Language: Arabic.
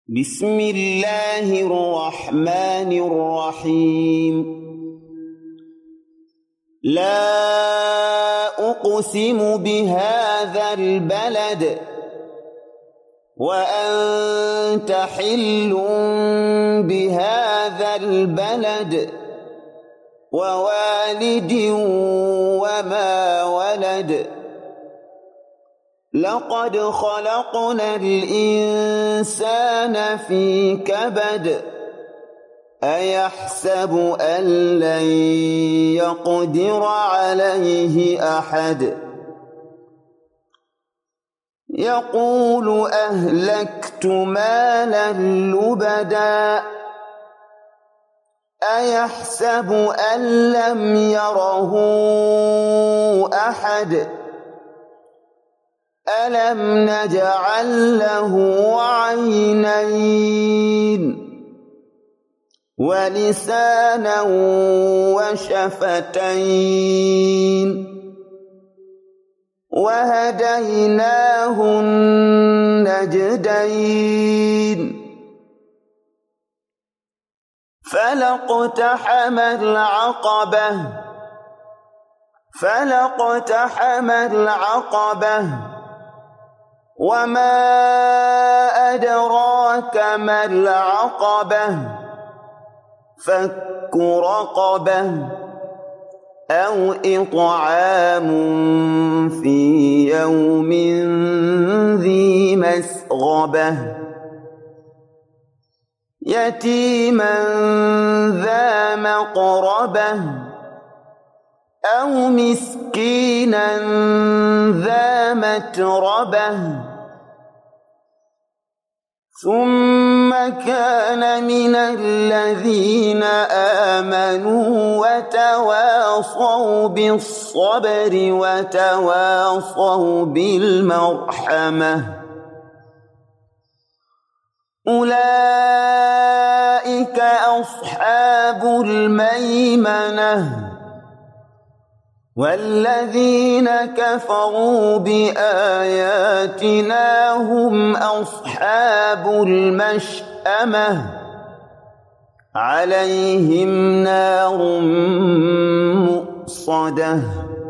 بسم الله الرحمن الرحيم. لا أقسم بهذا البلد وأنت حل بهذا البلد ووالد وما ولد. لقد خلقنا الإنسان في كبد. أيحسب أن لن يقدر عليه أحد. يقول أهلكت مالا لبدا. أيحسب أن لم يره أحد. ألم نجعل له عينين ولسانا وشفتين وهديناه النجدين. فلاقتحم العقبة وما أدراك ما العقبة. فك رقبة أو إطعام في يوم ذي مسغبة يتيما ذا مقربة أو مسكينا ذا متربة. ثم كان من الذين آمنوا وتواصوا بالصبر وتواصوا بالمرحمة. أولئك أصحاب الميمنة. والذين كفروا بآياتنا هم أصحاب المشأمة. عليهم نار مؤصدة.